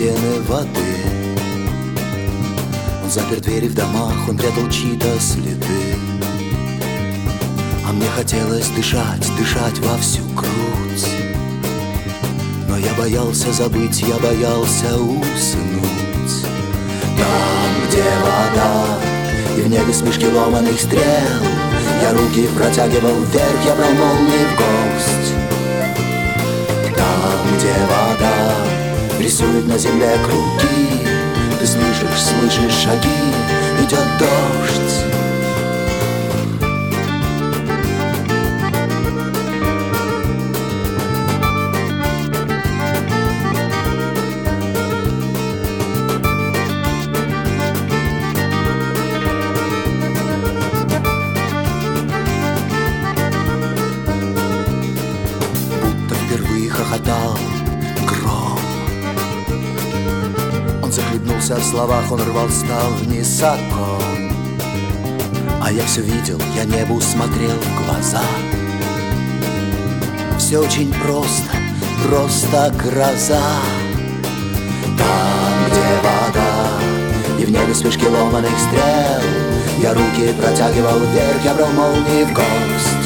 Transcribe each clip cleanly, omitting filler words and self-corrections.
стены воды. Он запер двери в домах, он прятал чьи-то следы. А мне хотелось дышать, дышать во всю грудь. Но я боялся забыть, я боялся уснуть. Там, где вода, и в небе вспышки ломаных стрел, я руки протягивал вверх, я брал молнии в гость. Там, где вода рисует на земле круги, ты слышишь шаги, идет дождь. Хохотал гром. Он захлебнулся в словах, он рвал, стал высоко. А я все видел, я небу смотрел в глаза. Все очень просто, просто гроза. Там, где вода, и в небе вспышки ломаных стрел, я руки протягивал вверх, я брал молнии в гость.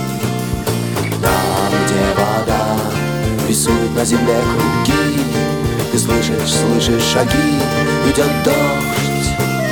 Там, где вода рисует на земле круги, ты слышишь шаги, идет дождь.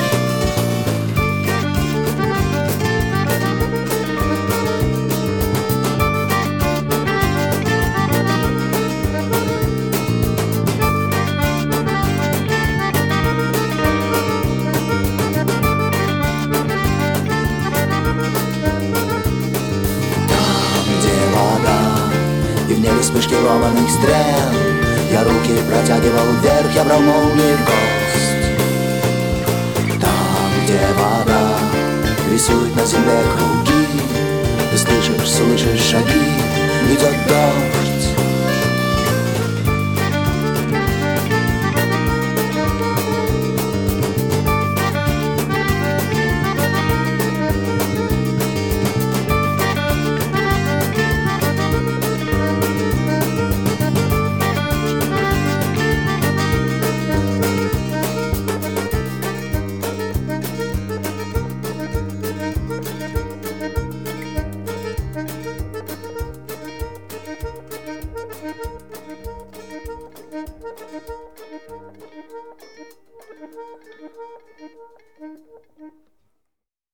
Там, где вода, и в небе вспышки ломаных стрел, я руки протягивал вверх, я брал молнии в гость. Там, где вода рисует на земле круги, ты слышишь шаги, идет дождь. Thank you.